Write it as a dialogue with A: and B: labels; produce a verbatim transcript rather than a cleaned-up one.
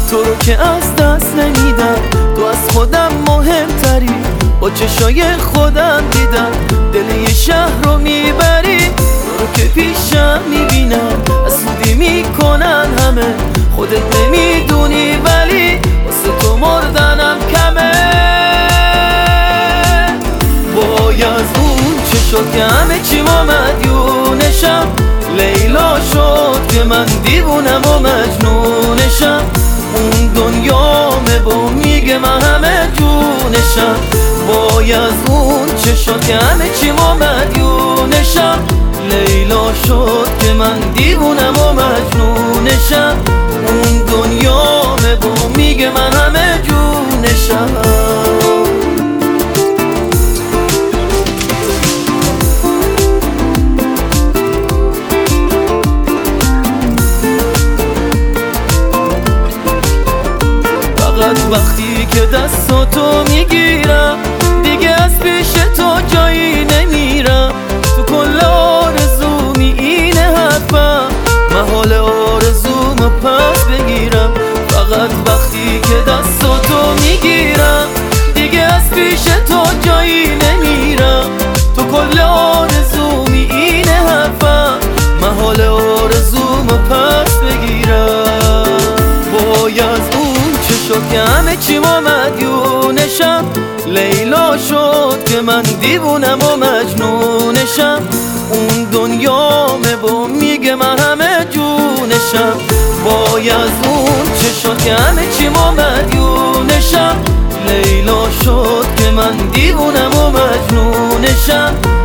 A: تو رو که از دست نمیدم، تو از خودم مهمتری، با چشای خودم دیدم دل یه شهر رو میبری. تو رو که پیشم میبینم حسودی میکنن همه، خودت نمیدونی ولی واسه تو مردنم کمه. وای از اون چه شد که همه چی ما مدیونشم، لیلا شد که من دیوونم و مجنونشم. اون دنیامه و میگه من همه جونشم. وای از اون چه شد که همه چی ما مدیونشم، لیلا شد که من دیوونم و مجنونشم. اون دنیامه و میگه من همه جونشم. وقتی که دستاتو میگیرم دیگه از پیش تو جایی نمیرم. تو کل آرزومی اینه حرفم، من حال آرزومو پس بگیرم. فقط وقتی که دستاتو میگیرم دیگه از پیش تو جایی نمیرم. تو کل آرزومی اینه حرفم، من حال آرزومو پس بگیرم. وای از شد که همه چی ما مدیونشم، لیلا شد که من دیوونم و مجنونشم. اون دنیامه و میگه من همه جونشم. وای از اون چه شد که همه چی ما مدیونشم، لیلا شد که من دیوونم و مجنونشم.